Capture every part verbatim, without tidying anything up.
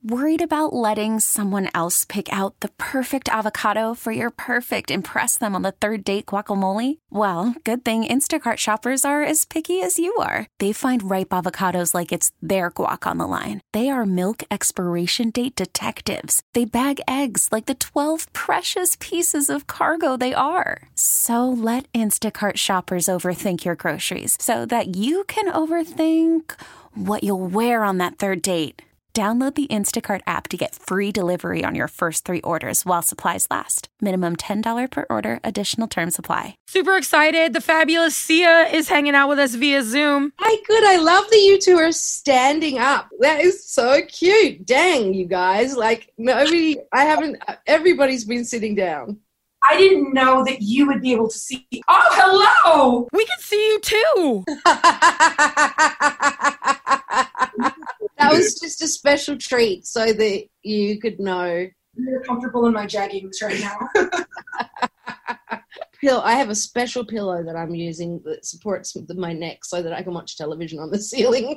Worried about letting someone else pick out the perfect avocado for your perfect impress them on the third date guacamole? Well, good thing Instacart shoppers are as picky as you are. They find ripe avocados like it's their guac on the line. They are milk expiration date detectives. They bag eggs like the twelve precious pieces of cargo they are. So let Instacart shoppers overthink your groceries so that you can overthink what you'll wear on that third date. Download the Instacart app to get free delivery on your first three orders while supplies last. Minimum ten dollars per order. Additional terms apply. Super excited. The fabulous Sia is hanging out with us via Zoom. Hi, good. I love that you two are standing up. That is so cute. Dang, you guys. Like, nobody, I haven't, everybody's been sitting down. I didn't know that you would be able to see. Oh, hello! We can see you too. That was just a special treat so that you could know. You're comfortable in my jeggings right now. Pill. I have a special pillow that I'm using that supports my neck so that I can watch television on the ceiling.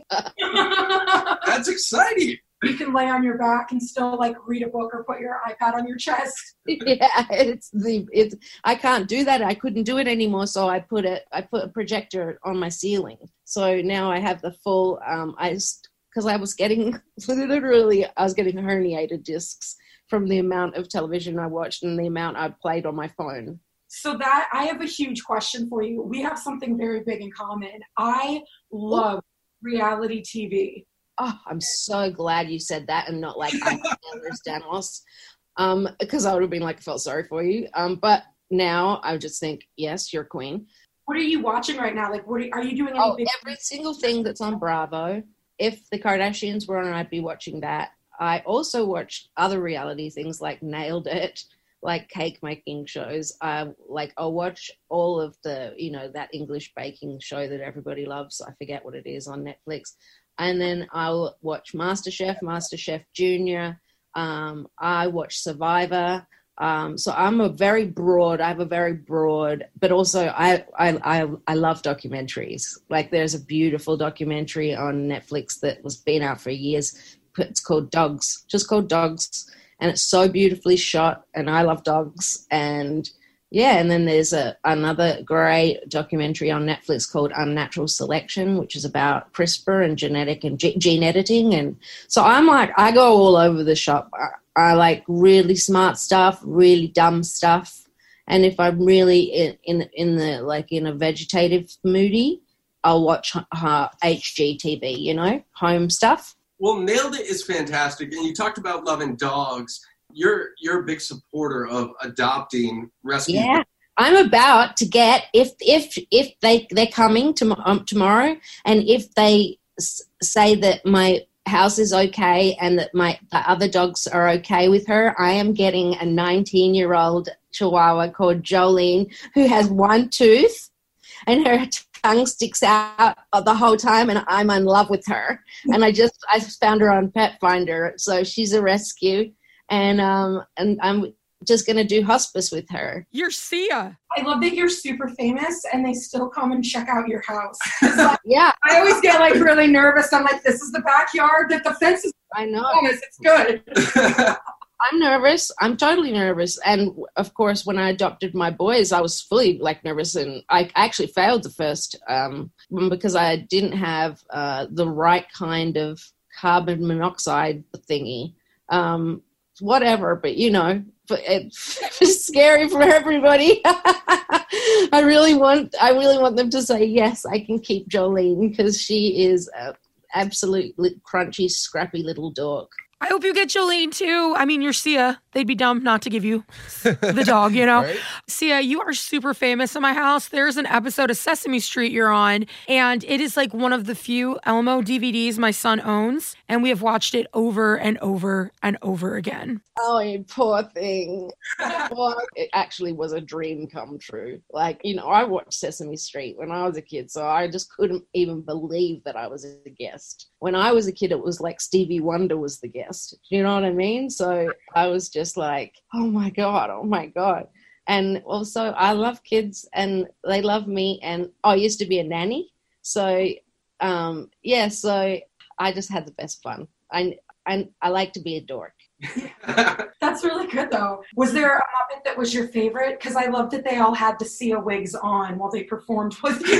That's exciting. You can lay on your back and still like read a book or put your iPad on your chest. Yeah, it's the it's. I can't do that. I couldn't do it anymore, so I put it. I put a projector on my ceiling. So now I have the full. Um, I because I was getting literally I was getting herniated discs from the amount of television I watched and the amount I played on my phone. So that I have a huge question for you. We have something very big in common. I love reality T V. Oh, I'm so glad you said that and not like I'm Danos, um, because I would have been like, I felt sorry for you. Um, but now I just think, yes, you're queen. What are you watching right now? Like, what are, are you doing? Any oh, big- every single thing that's on Bravo. If the Kardashians were on, I'd be watching that. I also watch other reality things like Nailed It, like cake making shows. I like I'll watch all of the, you know, that English baking show that everybody loves. I forget what it is on Netflix. And then I'll watch MasterChef, MasterChef Junior. Um, I watch Survivor. Um, so I'm a very broad, I have a very broad, but also I, I, I, I love documentaries. Like there's a beautiful documentary on Netflix that was been out for years. It's called Dogs, just called Dogs. And it's so beautifully shot and I love dogs. And yeah, and then there's a another great documentary on Netflix called Unnatural Selection, which is about CRISPR and genetic and ge- gene editing. And so I'm like, I go all over the shop. I, I like really smart stuff, really dumb stuff. And if I'm really in, in, in the, like in a vegetative moody, I'll watch uh, H G T V, you know, home stuff. Well, Nailed It is fantastic. And you talked about loving dogs. You're you're a big supporter of adopting rescue. Yeah, I'm about to get if if if they they're coming to, um, tomorrow, and if they s- say that my house is okay and that my the other dogs are okay with her, I am getting a nineteen-year-old Chihuahua called Jolene who has one tooth, and her tongue sticks out the whole time, and I'm in love with her. And I just I found her on Pet Finder, so she's a rescue. And um and I'm just gonna do hospice with her. You're Sia. I love that you're super famous and they still come and check out your house. Like, yeah, I always get like really nervous. I'm like, this is the backyard that the fence is. I know. Famous. It's good. I'm nervous. I'm totally nervous. And of course, when I adopted my boys, I was fully like nervous, and I actually failed the first um one because I didn't have uh the right kind of carbon monoxide thingy. Um. Whatever, but you know, but it's, it's scary for everybody. I really want, I really want them to say yes. I can keep Jolene because she is an absolutely crunchy, scrappy little dog. I hope you get Jolene too. I mean, you're Sia. They'd be dumb not to give you the dog, you know? Right? Sia, you are super famous in my house. There's an episode of Sesame Street you're on, and it is like one of the few Elmo D V Ds my son owns, and we have watched it over and over and over again. Oh, you poor thing. Well, it actually was a dream come true. Like, you know, I watched Sesame Street when I was a kid, so I just couldn't even believe that I was a guest. When I was a kid, it was like Stevie Wonder was the guest. Do you know what I mean? So I was just like, oh my God, oh my God. And also I love kids and they love me. And I used to be a nanny. So, um, yeah, so I just had the best fun. I, I, I like to be a dork. That's really good, though. Was there a Muppet that was your favorite? Because I love that they all had the Sia wigs on while they performed with you.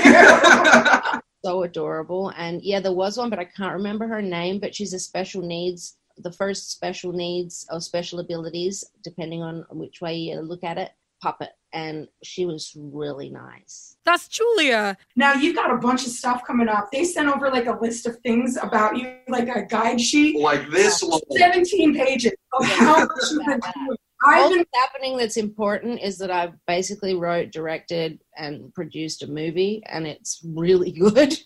So adorable. And yeah, there was one, but I can't remember her name, but she's a special needs, the first special needs or special abilities, depending on which way you look at it, puppet. And she was really nice. That's Julia. Now you've got a bunch of stuff coming up. They sent over like a list of things about you, like a guide sheet. Like this long. seventeen pages of how much you've been doing. All been- that's happening that's important is that I basically wrote, directed, and produced a movie, and it's really good.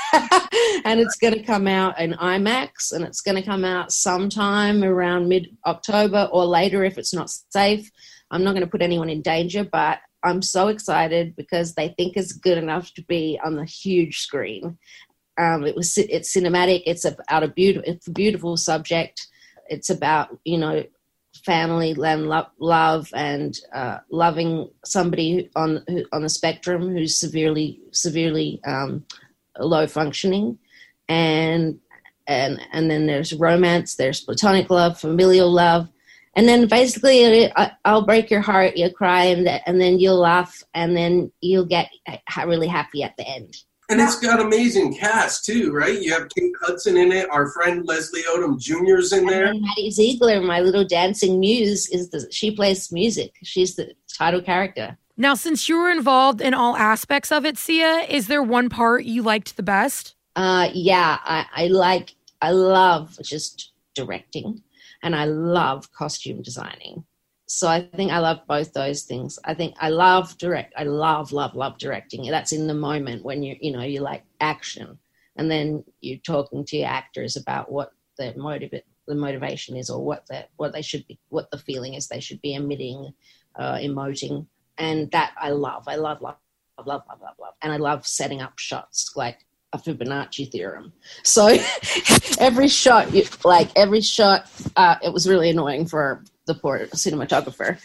And it's going to come out in IMAX, and it's going to come out sometime around mid-October or later if it's not safe. I'm not going to put anyone in danger, but I'm so excited because they think it's good enough to be on the huge screen. Um, it was it's cinematic. It's about a beautiful, it's a beautiful subject. It's about, you know, family and lo- love and uh, loving somebody on who, on the spectrum who's severely severely um, low functioning, and and and then there's romance. There's platonic love, familial love. And then basically, I'll break your heart, you'll cry, and, and then you'll laugh, and then you'll get really happy at the end. And it's got amazing cast, too, right? You have Kate Hudson in it. Our friend Leslie Odom Junior's in there. And Maddie Ziegler, my little dancing muse, is the, she plays music. She's the title character. Now, since you were involved in all aspects of it, Sia, is there one part you liked the best? Uh, yeah, I, I like, I love just directing. And I love costume designing. So I think I love both those things. I think I love direct. I love, love, love directing. That's in the moment when you, you know, you like action. And then you're talking to your actors about what the motive, the motivation is, or what the, what they should be, what the feeling is they should be emitting, uh, emoting. And that I love. I love, love, love, love, love, love, love. And I love setting up shots like a Fibonacci theorem. So every shot, you, like every shot, uh, it was really annoying for the poor cinematographer.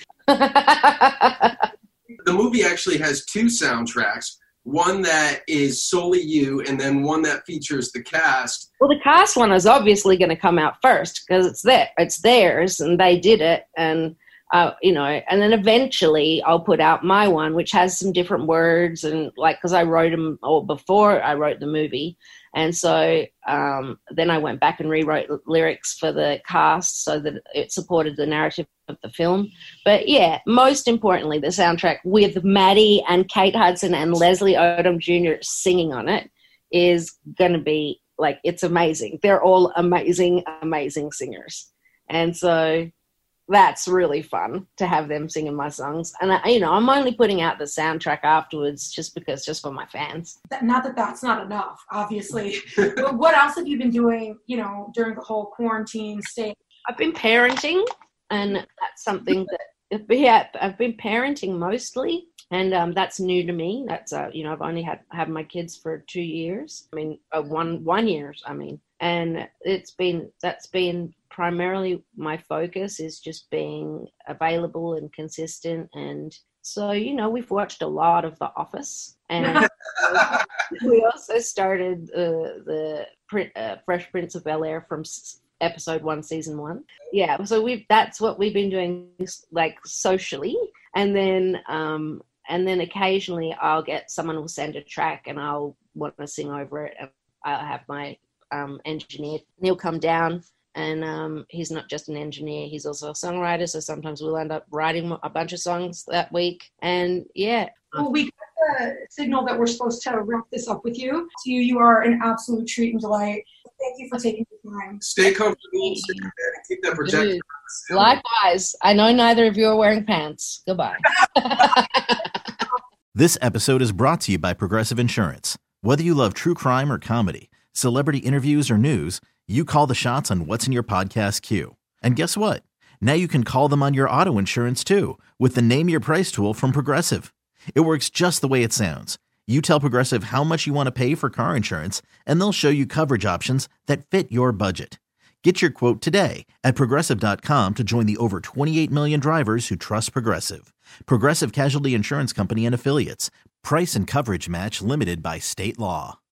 The movie actually has two soundtracks, one that is solely you and then one that features the cast. Well, the cast one is obviously going to come out first because it's there, it's theirs, and they did it. And Uh, you know, and then eventually I'll put out my one, which has some different words, and like, because I wrote them, or before I wrote the movie, and so um, then I went back and rewrote lyrics for the cast so that it supported the narrative of the film. But yeah, most importantly, the soundtrack with Maddie and Kate Hudson and Leslie Odom Junior singing on it is going to be like, it's amazing. They're all amazing, amazing singers, and so that's really fun to have them singing my songs. And, I, you know, I'm only putting out the soundtrack afterwards just because, just for my fans. Not that that's not enough, obviously. But what else have you been doing, you know, during the whole quarantine state? I've been parenting, and that's something that, yeah, I've been parenting mostly. And um, that's new to me. That's, uh, you know, I've only had, had my kids for two years. I mean, uh, one, one year, I mean. And it's been, that's been primarily my focus, is just being available and consistent. And so, you know, we've watched a lot of The Office. And we also started uh, the uh, Fresh Prince of Bel-Air from episode one, season one. Yeah, so we've, that's what we've been doing, like, socially. And then, um, and then occasionally I'll get, someone will send a track and I'll want to sing over it. And I'll have my um, engineer, Neil, come down. And um, he's not just an engineer, he's also a songwriter. So sometimes we'll end up writing a bunch of songs that week. And yeah. Well, we got the signal that we're supposed to wrap this up with you. To you, you are an absolute treat and delight. Thank you for taking the time. Stay comfortable, stay in bed, and keep that protection. Likewise. I know neither of you are wearing pants. Goodbye. This episode is brought to you by Progressive Insurance. Whether you love true crime or comedy, celebrity interviews or news, you call the shots on what's in your podcast queue. And guess what? Now you can call them on your auto insurance too with the Name Your Price tool from Progressive. It works just the way it sounds. You tell Progressive how much you want to pay for car insurance, and they'll show you coverage options that fit your budget. Get your quote today at Progressive dot com to join the over twenty-eight million drivers who trust Progressive. Progressive Casualty Insurance Company and Affiliates. Price and coverage match limited by state law.